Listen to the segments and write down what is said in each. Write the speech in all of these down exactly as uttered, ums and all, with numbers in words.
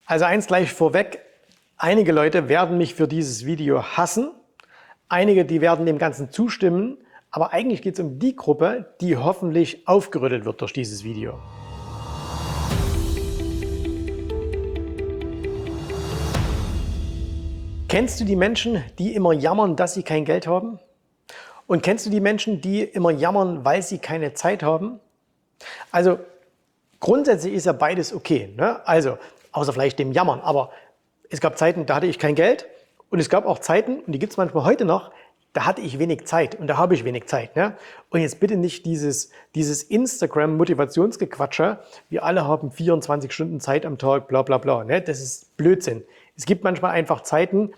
Also eins gleich vorweg, einige Leute werden mich für dieses Video hassen, einige, die werden dem Ganzen zustimmen, aber eigentlich geht es um die Gruppe, die hoffentlich aufgerüttelt wird durch dieses Video. Kennst du die Menschen, die immer jammern, dass sie kein Geld haben? Und kennst du die Menschen, die immer jammern, weil sie keine Zeit haben? Also grundsätzlich ist ja beides okay, ne? Also außer vielleicht dem Jammern, aber es gab Zeiten, da hatte ich kein Geld und es gab auch Zeiten, und die gibt es manchmal heute noch, da hatte ich wenig Zeit und da habe ich wenig Zeit. Ne? Und jetzt bitte nicht dieses, dieses Instagram-Motivationsgequatsche, wir alle haben vierundzwanzig Stunden Zeit am Tag, bla bla bla. Ne? Das ist Blödsinn. Es gibt manchmal einfach Zeiten,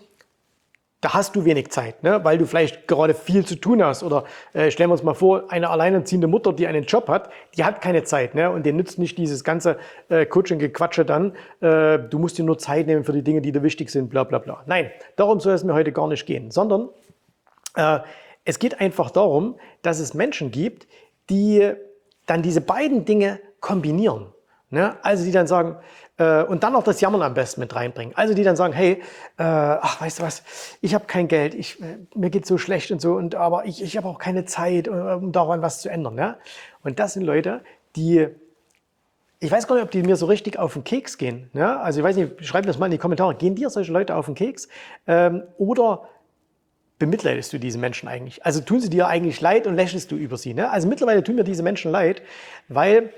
da hast du wenig Zeit, ne? Weil du vielleicht gerade viel zu tun hast. Oder äh, stellen wir uns mal vor, eine alleinerziehende Mutter, die einen Job hat, die hat keine Zeit, ne? Und dir nützt nicht dieses ganze äh, Coaching-Gequatsche dann. Äh, du musst dir nur Zeit nehmen für die Dinge, die dir wichtig sind, bla bla bla. Nein, darum soll es mir heute gar nicht gehen, sondern äh, es geht einfach darum, dass es Menschen gibt, die dann diese beiden Dinge kombinieren. Ne? Also die dann sagen, äh, und dann noch das Jammern am besten mit reinbringen. Also die dann sagen, hey, äh, ach, weißt du was, ich habe kein Geld, ich, äh, mir geht so schlecht und so, und, aber ich, ich habe auch keine Zeit, um daran was zu ändern. Ne? Und das sind Leute, die, ich weiß gar nicht, ob die mir so richtig auf den Keks gehen. Ne? Also ich weiß nicht, schreib das mal in die Kommentare, gehen dir solche Leute auf den Keks? Ähm, oder bemitleidest du diese Menschen eigentlich? Also tun sie dir eigentlich leid und lächelst du über sie? Ne? Also mittlerweile tun mir diese Menschen leid, weil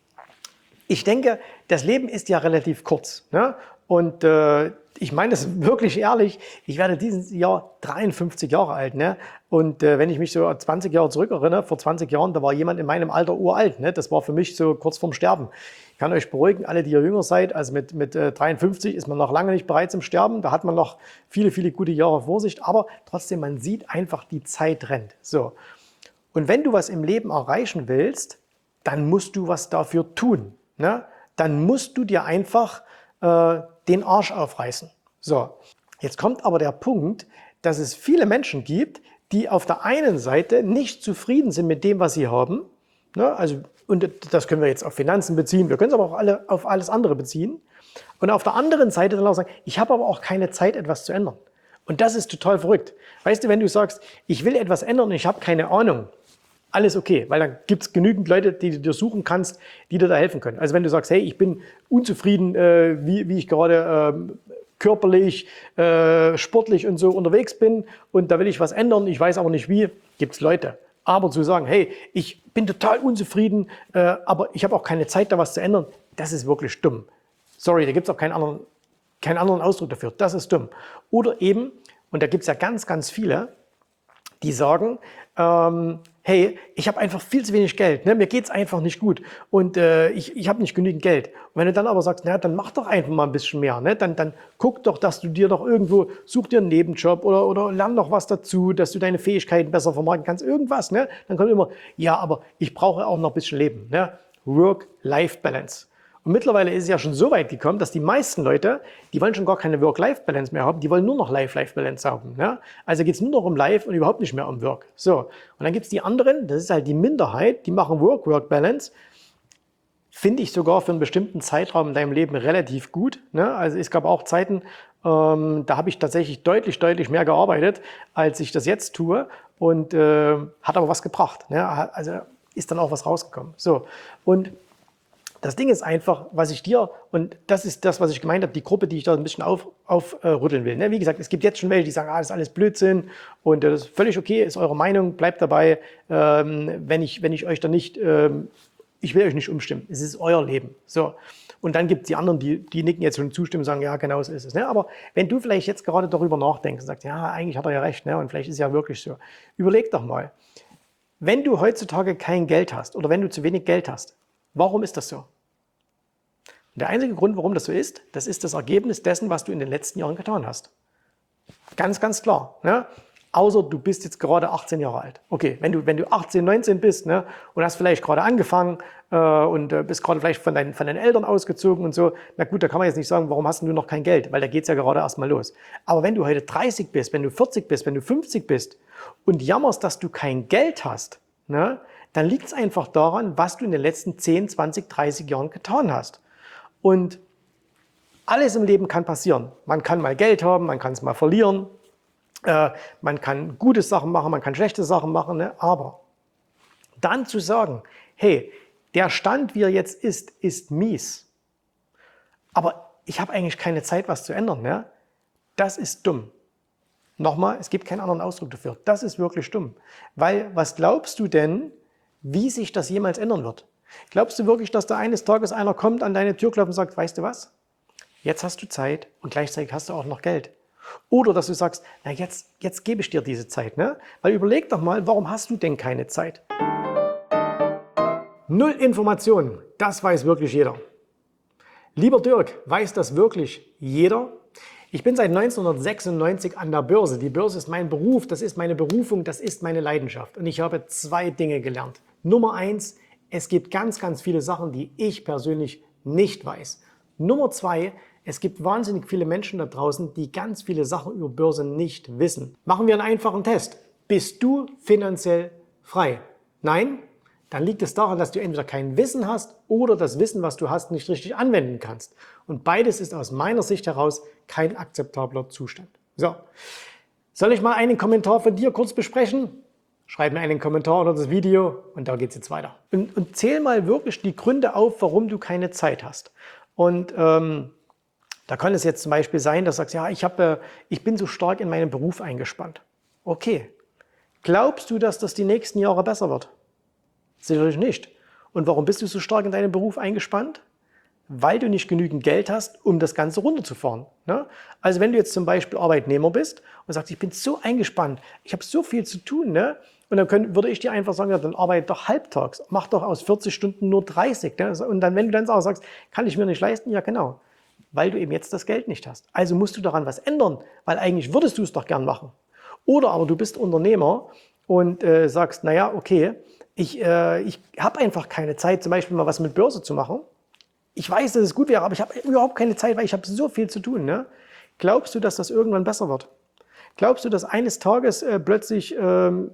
ich denke, das Leben ist ja relativ kurz. Ne? Und äh, ich meine das wirklich ehrlich, ich werde dieses Jahr dreiundfünfzig Jahre alt. Ne? Und äh, wenn ich mich so zwanzig Jahre zurückerinnere, vor zwanzig Jahren, da war jemand in meinem Alter uralt. Ne? Das war für mich so kurz vorm Sterben. Ich kann euch beruhigen, alle, die ihr jünger seid, also mit, mit äh, dreiundfünfzig ist man noch lange nicht bereit zum Sterben. Da hat man noch viele, viele gute Jahre vor sich. Aber trotzdem, man sieht einfach, die Zeit rennt. So. Und wenn du was im Leben erreichen willst, dann musst du was dafür tun. Ne? Dann musst du dir einfach äh, den Arsch aufreißen. So, jetzt kommt aber der Punkt, dass es viele Menschen gibt, die auf der einen Seite nicht zufrieden sind mit dem, was sie haben. Ne? Also, und das können wir jetzt auf Finanzen beziehen, wir können es aber auch alle auf alles andere beziehen. Und auf der anderen Seite dann auch sagen, ich habe aber auch keine Zeit, etwas zu ändern. Und das ist total verrückt. Weißt du, wenn du sagst, ich will etwas ändern und ich habe keine Ahnung, alles okay, weil dann gibt es genügend Leute, die du dir suchen kannst, die dir da helfen können. Also wenn du sagst, hey, ich bin unzufrieden, äh, wie, wie ich gerade äh, körperlich, äh, sportlich und so unterwegs bin und da will ich was ändern, ich weiß aber nicht wie, gibt es Leute. Aber zu sagen, hey, ich bin total unzufrieden, äh, aber ich habe auch keine Zeit, da was zu ändern, das ist wirklich dumm. Sorry, da gibt es auch keinen anderen, keinen anderen Ausdruck dafür, das ist dumm. Oder eben, und da gibt es ja ganz, ganz viele, die sagen, ähm, hey, ich habe einfach viel zu wenig Geld, ne? Mir geht es einfach nicht gut und äh, ich, ich habe nicht genügend Geld. Und wenn du dann aber sagst, na, dann mach doch einfach mal ein bisschen mehr, ne? dann, dann guck doch, dass du dir doch irgendwo, such dir einen Nebenjob oder, oder lern doch was dazu, dass du deine Fähigkeiten besser vermarkten kannst, irgendwas. Ne? Dann kommt immer, ja, aber ich brauche auch noch ein bisschen Leben. Ne? Work-Life-Balance. Und mittlerweile ist es ja schon so weit gekommen, dass die meisten Leute, die wollen schon gar keine Work-Life-Balance mehr haben, die wollen nur noch Life-Life-Balance haben. Ne? Also geht es nur noch um Life und überhaupt nicht mehr um Work. So. Und dann gibt es die anderen, das ist halt die Minderheit, die machen Work-Work-Balance. Finde ich sogar für einen bestimmten Zeitraum in deinem Leben relativ gut. Ne? Also es gab auch Zeiten, ähm, da habe ich tatsächlich deutlich, deutlich mehr gearbeitet, als ich das jetzt tue. Und äh, hat aber was gebracht. Ne? Also ist dann auch was rausgekommen. So. Und das Ding ist einfach, was ich dir, und das ist das, was ich gemeint habe, die Gruppe, die ich da ein bisschen aufrütteln auf, äh, will. Ne? Wie gesagt, es gibt jetzt schon welche, die sagen, ah, das ist alles Blödsinn und äh, das ist völlig okay, ist eure Meinung, bleibt dabei, ähm, wenn, ich, wenn ich euch da nicht, ähm, ich will euch nicht umstimmen, es ist euer Leben. So. Und dann gibt es die anderen, die, die nicken jetzt schon zustimmen und sagen, ja, genau so ist es. Ne? Aber wenn du vielleicht jetzt gerade darüber nachdenkst und sagst, ja, eigentlich hat er ja recht, ne? Und vielleicht ist es ja wirklich so, überleg doch mal, wenn du heutzutage kein Geld hast oder wenn du zu wenig Geld hast, warum ist das so? Und der einzige Grund, warum das so ist, das ist das Ergebnis dessen, was du in den letzten Jahren getan hast. Ganz, ganz klar. Ne? Außer du bist jetzt gerade achtzehn Jahre alt. Okay, wenn du, wenn du achtzehn, neunzehn bist, ne, und hast vielleicht gerade angefangen äh, und äh, bist gerade vielleicht von deinen, von deinen Eltern ausgezogen und so, na gut, da kann man jetzt nicht sagen, warum hast du noch kein Geld, weil da geht es ja gerade erst mal los. Aber wenn du heute dreißig bist, wenn du vierzig bist, wenn du fünfzig bist und jammerst, dass du kein Geld hast, ne, dann liegt es einfach daran, was du in den letzten zehn, zwanzig, dreißig Jahren getan hast. Und Alles im Leben kann passieren. Man kann mal Geld haben, man kann es mal verlieren, äh, man kann gute Sachen machen, man kann schlechte Sachen machen, ne? Aber dann zu sagen, hey, der Stand, wie er jetzt ist, ist mies, aber ich habe eigentlich keine Zeit, was zu ändern, ne? Das ist dumm. Nochmal, es gibt keinen anderen Ausdruck dafür. Das ist wirklich dumm. Weil, was glaubst du denn, wie sich das jemals ändern wird? Glaubst du wirklich, dass da eines Tages einer kommt, an deine Tür klopft und sagt, weißt du was? Jetzt hast du Zeit und gleichzeitig hast du auch noch Geld. Oder dass du sagst, na jetzt, jetzt gebe ich dir diese Zeit, ne? Weil überleg doch mal, warum hast du denn keine Zeit? Null Informationen, das weiß wirklich jeder. Lieber Dirk, weiß das wirklich jeder? Ich bin seit neunzehnhundertsechsundneunzig an der Börse. Die Börse ist mein Beruf, das ist meine Berufung, das ist meine Leidenschaft. Und ich habe zwei Dinge gelernt. Nummer eins, es gibt ganz, ganz viele Sachen, die ich persönlich nicht weiß. Nummer zwei, es gibt wahnsinnig viele Menschen da draußen, die ganz viele Sachen über Börse nicht wissen. Machen wir einen einfachen Test. Bist du finanziell frei? Nein? Dann liegt es daran, dass du entweder kein Wissen hast oder das Wissen, was du hast, nicht richtig anwenden kannst. Und beides ist aus meiner Sicht heraus kein akzeptabler Zustand. So, soll ich mal einen Kommentar von dir kurz besprechen? Schreib mir einen Kommentar unter das Video und da geht es jetzt weiter. Und, und zähl mal wirklich die Gründe auf, warum du keine Zeit hast. Und ähm, da kann es jetzt zum Beispiel sein, dass du sagst, ja, ich, hab, äh, ich bin so stark in meinen Beruf eingespannt. Okay, glaubst du, dass das die nächsten Jahre besser wird? Sicherlich nicht. Und warum bist du so stark in deinem Beruf eingespannt? Weil du nicht genügend Geld hast, um das Ganze runterzufahren. Ne? Also wenn du jetzt zum Beispiel Arbeitnehmer bist und sagst, ich bin so eingespannt, ich habe so viel zu tun, ne? Und dann können, würde ich dir einfach sagen, ja, dann arbeite doch halbtags, mach doch aus vierzig Stunden nur dreißig. Ne? Und dann, wenn du dann auch sagst, kann ich mir nicht leisten, ja genau, weil du eben jetzt das Geld nicht hast. Also musst du daran was ändern, weil eigentlich würdest du es doch gern machen. Oder aber du bist Unternehmer und äh, sagst, naja, okay, ich, äh, ich habe einfach keine Zeit, zum Beispiel mal was mit Börse zu machen. Ich weiß, dass es gut wäre, aber ich habe überhaupt keine Zeit, weil ich habe so viel zu tun. Ne? Glaubst du, dass das irgendwann besser wird? Glaubst du, dass eines Tages äh, plötzlich ähm,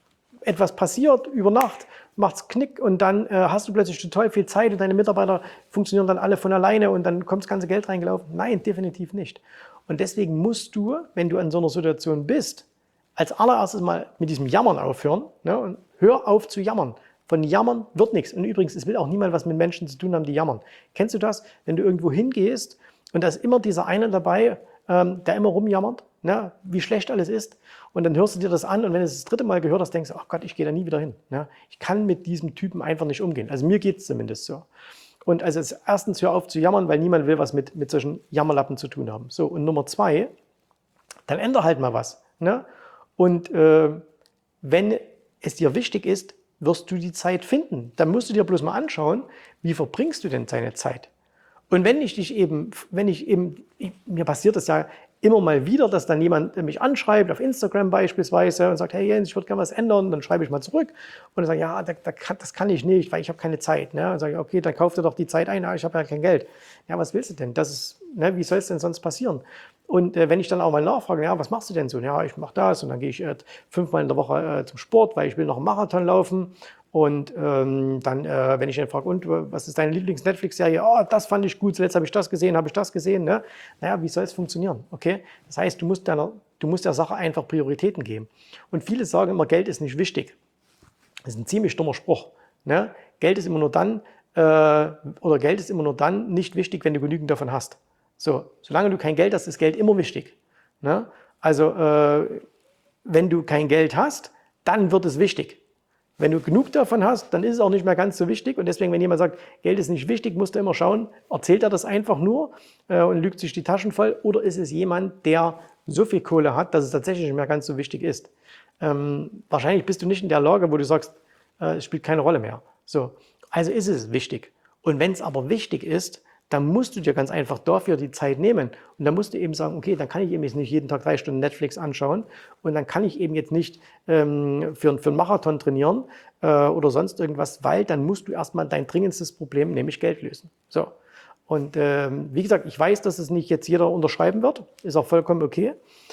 etwas passiert, über Nacht, macht's Knick und dann äh, hast du plötzlich total viel Zeit und deine Mitarbeiter funktionieren dann alle von alleine und dann kommt das ganze Geld reingelaufen? Nein, definitiv nicht. Und deswegen musst du, wenn du in so einer Situation bist, als allererstes mal mit diesem Jammern aufhören, ne? Und hör auf zu jammern. Von Jammern wird nichts. Und übrigens, es will auch niemand was mit Menschen zu tun haben, die jammern. Kennst du das? Wenn du irgendwo hingehst und da ist immer dieser eine dabei, ähm, der immer rumjammert, ne? Wie schlecht alles ist. Und dann hörst du dir das an und wenn du es das dritte Mal gehört hast, denkst du, ach Gott, ich gehe da nie wieder hin. Ne? Ich kann mit diesem Typen einfach nicht umgehen. Also mir geht es zumindest so. Und also erstens, hör auf zu jammern, weil niemand will was mit, mit solchen Jammerlappen zu tun haben. So, und Nummer zwei, dann ändere halt mal was. Ne? Und äh, wenn es dir wichtig ist, wirst du die Zeit finden. Dann musst du dir bloß mal anschauen, wie verbringst du denn deine Zeit? Und wenn ich dich eben, wenn ich eben, ich, mir passiert das ja immer mal wieder, dass dann jemand mich anschreibt, auf Instagram beispielsweise, und sagt, hey Jens, ich würde gerne was ändern, dann schreibe ich mal zurück und dann sage ich, ja, da, da kann, das kann ich nicht, weil ich habe keine Zeit. Ne? Dann sage ich, okay, dann kauf dir doch die Zeit ein, ja, ich habe ja kein Geld. Ja, was willst du denn? Das ist, ne, wie soll es denn sonst passieren? Und äh, wenn ich dann auch mal nachfrage, ja, was machst du denn so? Ja, ich mache das und dann gehe ich äh, fünfmal in der Woche äh, zum Sport, weil ich will noch einen Marathon laufen. Und ähm, dann, äh, wenn ich dann frage, und was ist deine Lieblings-Netflix-Serie? Oh, das fand ich gut, zuletzt habe ich das gesehen, habe ich das gesehen. Ne? Naja, wie soll es funktionieren? Okay? Das heißt, du musst, deiner, du musst der Sache einfach Prioritäten geben. Und viele sagen immer, Geld ist nicht wichtig. Das ist ein ziemlich dummer Spruch. Ne? Geld ist immer nur dann, äh, oder Geld ist immer nur dann nicht wichtig, wenn du genügend davon hast. So, solange du kein Geld hast, ist Geld immer wichtig. Ne? Also, äh, wenn du kein Geld hast, dann wird es wichtig. Wenn du genug davon hast, dann ist es auch nicht mehr ganz so wichtig. Und deswegen, wenn jemand sagt, Geld ist nicht wichtig, musst du immer schauen, erzählt er das einfach nur äh, und lügt sich die Taschen voll? Oder ist es jemand, der so viel Kohle hat, dass es tatsächlich nicht mehr ganz so wichtig ist? Ähm, wahrscheinlich bist du nicht in der Lage, wo du sagst, äh, es spielt keine Rolle mehr. So, also ist es wichtig. Und wenn es aber wichtig ist, dann musst du dir ganz einfach dafür die Zeit nehmen. Und dann musst du eben sagen, okay, dann kann ich eben jetzt nicht jeden Tag drei Stunden Netflix anschauen und dann kann ich eben jetzt nicht ähm, für, für einen Marathon trainieren äh, oder sonst irgendwas, weil dann musst du erstmal dein dringendstes Problem, nämlich Geld lösen. So. Und ähm, wie gesagt, ich weiß, dass es nicht jetzt jeder unterschreiben wird, ist auch vollkommen okay,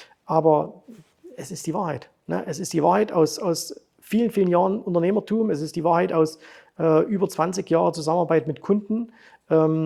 aber es ist die Wahrheit. Ne? Es ist die Wahrheit aus, aus vielen, vielen Jahren Unternehmertum, es ist die Wahrheit aus äh, über zwanzig Jahren Zusammenarbeit mit Kunden. Ähm,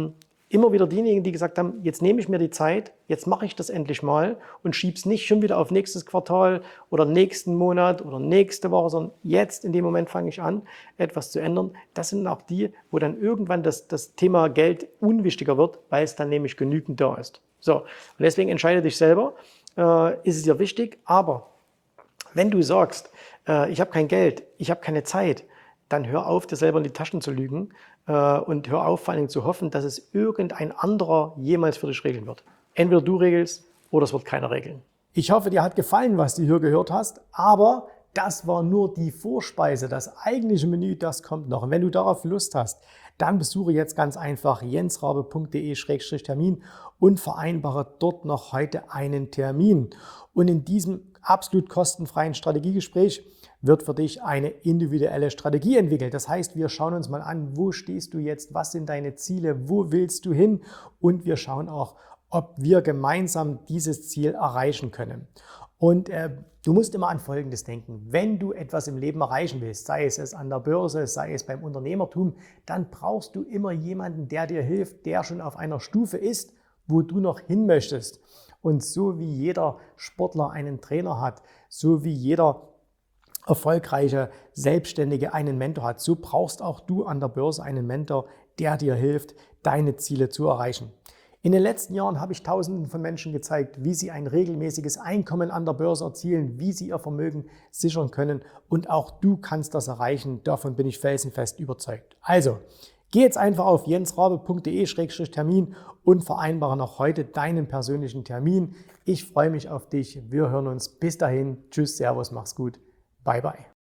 immer wieder diejenigen, die gesagt haben, jetzt nehme ich mir die Zeit, jetzt mache ich das endlich mal und schiebe es nicht schon wieder auf nächstes Quartal oder nächsten Monat oder nächste Woche, sondern jetzt in dem Moment fange ich an, etwas zu ändern. Das sind auch die, wo dann irgendwann das, das Thema Geld unwichtiger wird, weil es dann nämlich genügend da ist. So, und deswegen entscheide dich selber, äh, ist es dir wichtig, aber wenn du sagst, äh, ich habe kein Geld, ich habe keine Zeit, dann hör auf, dir selber in die Taschen zu lügen äh, und hör auf, vor allen Dingen zu hoffen, dass es irgendein anderer jemals für dich regeln wird. Entweder du regelst oder es wird keiner regeln. Ich hoffe, dir hat gefallen, was du hier gehört hast, aber das war nur die Vorspeise. Das eigentliche Menü, das kommt noch. Und wenn du darauf Lust hast, dann besuche jetzt ganz einfach jensrabe punkt de Schrägstrich Termin und vereinbare dort noch heute einen Termin. Und in diesem absolut kostenfreien Strategiegespräch wird für dich eine individuelle Strategie entwickelt. Das heißt, wir schauen uns mal an, wo stehst du jetzt, was sind deine Ziele, wo willst du hin, und wir schauen auch, ob wir gemeinsam dieses Ziel erreichen können. Und äh, du musst immer an Folgendes denken: Wenn du etwas im Leben erreichen willst, sei es, es an der Börse, sei es beim Unternehmertum, dann brauchst du immer jemanden, der dir hilft, der schon auf einer Stufe ist, wo du noch hin möchtest. Und so wie jeder Sportler einen Trainer hat, so wie jeder erfolgreiche Selbstständige einen Mentor hat, so brauchst auch du an der Börse einen Mentor, der dir hilft, deine Ziele zu erreichen. In den letzten Jahren habe ich Tausenden von Menschen gezeigt, wie sie ein regelmäßiges Einkommen an der Börse erzielen, wie sie ihr Vermögen sichern können, und auch du kannst das erreichen. Davon bin ich felsenfest überzeugt. Also, geh jetzt einfach auf jensrabe punkt de Schrägstrich Termin und vereinbare noch heute deinen persönlichen Termin. Ich freue mich auf dich. Wir hören uns. Bis dahin. Tschüss, Servus, mach's gut. Bye, bye.